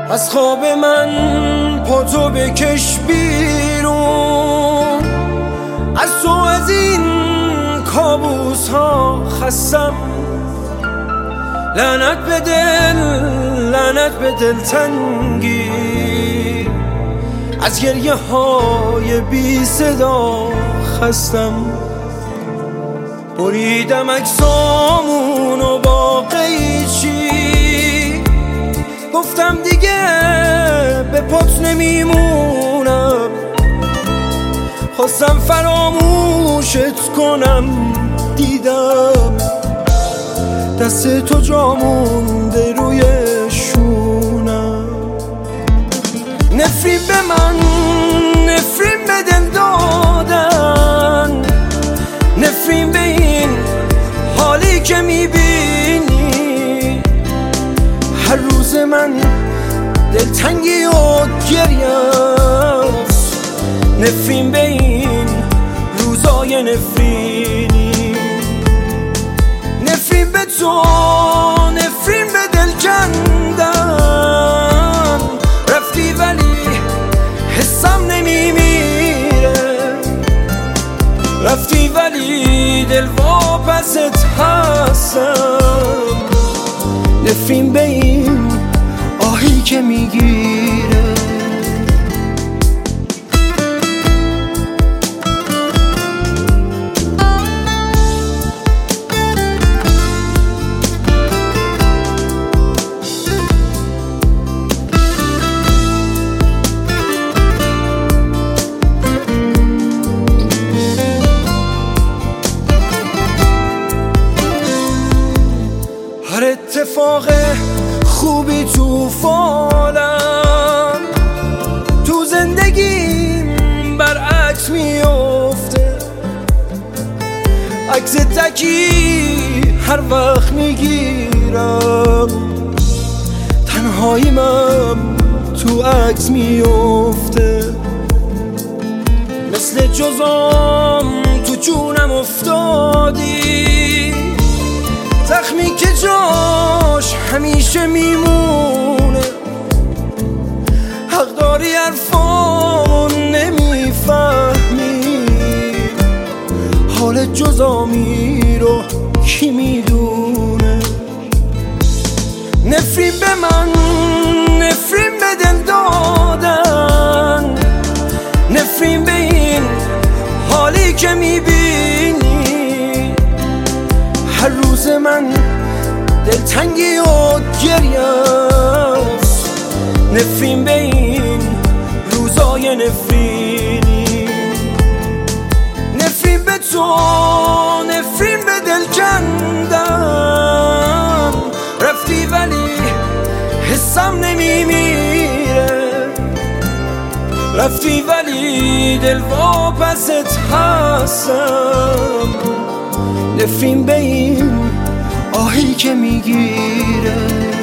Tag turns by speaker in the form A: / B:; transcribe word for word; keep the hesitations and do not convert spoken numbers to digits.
A: از خواب من پاتو بکش بیرون، از تو از این کابوس ها خستم. لعنت به دل، لعنت به دلتنگی، از گریه های بی صدا خستم. بریدم اجسامونو با قیچی، گفتم دیگه به پات نمیمونم. خواستم فراموشت کنم، دیدم دست تو جا مونده روی شونم. نفرین به من، نفرین به دل دادن، نفرین به این حالی که میبینی. هر روز من دلتنگی و گریه‌ست، نفرین به این روزای نفرینی. نفرین به تو، نفرین به دل کندم. رفتی ولی حسم نمیمیره، رفتی ولی دل واپست هستم. نفرین به این آهی که میگیره. هر اتفاق خوبی تو فالم، تو زندگیم برعکس میفته. عکس تکی هر وقت میگیرم، تنهاییم تو عکس میفته. مثل جزام تو جونم افتادی، زخمی که جاش همیشه میمونه. حق داری حرفامو نمیفهمی، حال جزامی رو کی میدونه. نفرین به من، نفرین به دل دادن، نفرین به این حالی که میبینی. هر روز من دلتنگی و گریه‌ست، نفرین به این روزای نفرینی. نفرین به تو، نفرین به دل کندم. رفتی ولی حسم نمیمیره، رفتی ولی دل واپست هستم. نفرین به این آهی که میگیره.